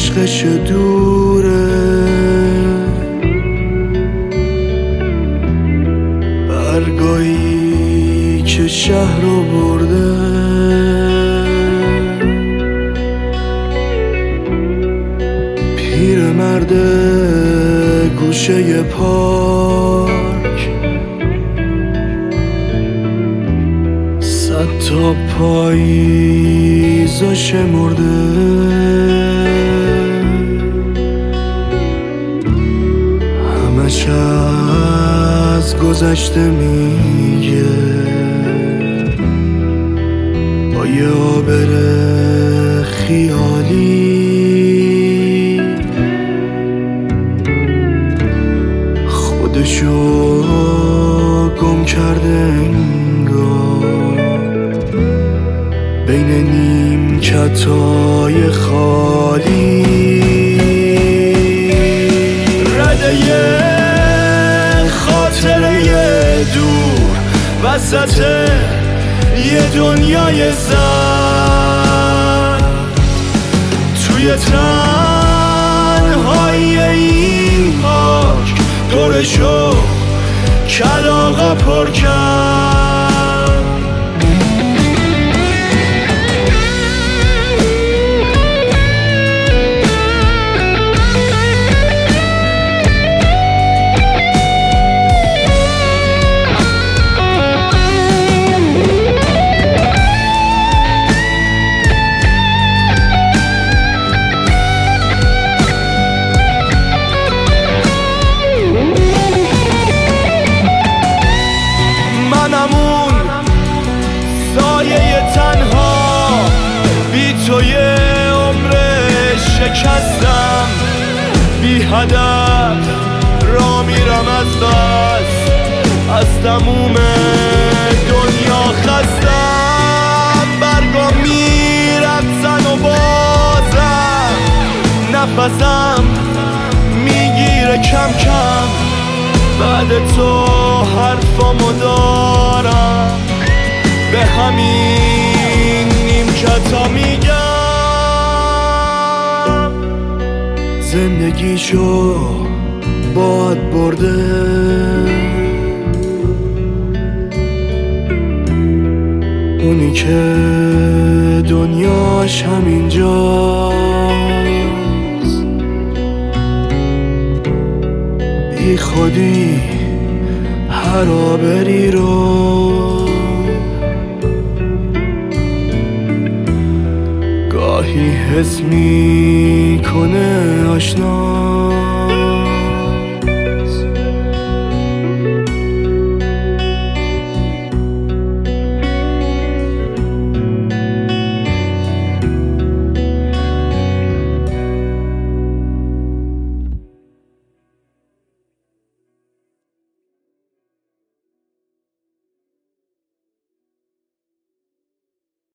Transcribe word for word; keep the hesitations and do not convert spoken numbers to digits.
عشقش دوره، برگایی که شهر رو برده، پیرمرد گوشه پارک، صد تا پاییزا شمرده، همش از گذشته میگه با یه آبر خیالی، خودشو گم کرده انگار بین نیمکتای خالی. رده خاطره دور وسط یه دنیای زن، توی تنهایی این پاک دورشو کلاغا پر کرد. تو یه عمر شکستم، بی هدف را میرم از بس، از تموم دنیا خستم. برگا میرقصن و بازم نفسم میگیره کم کم، بعد تو حرفامو دارم به همین نیمکتا میگم. زندگیشو باد برده، اونی که دنیاش همینجاست، بی خودی هر آبری رو گاهی حس میکنه آشنا،